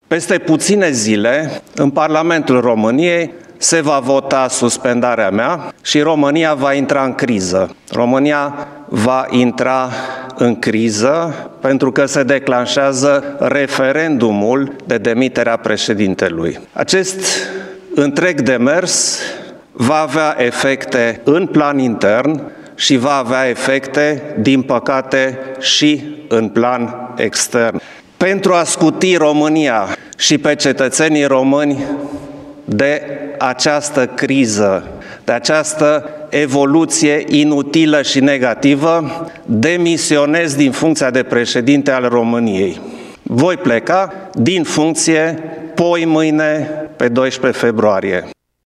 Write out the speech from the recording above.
Peste puține zile, în Parlamentul României, se va vota suspendarea mea și România va intra în criză. România va intra în criză pentru că se declanșează referendumul de demitere a președintelui. Acest întreg demers va avea efecte în plan intern și va avea efecte, din păcate, și în plan extern. Pentru a scuti România și pe cetățenii români de această criză, de această evoluție inutilă și negativă, demisionez din funcția de președinte al României. Voi pleca din funcție mâine, pe 12 februarie.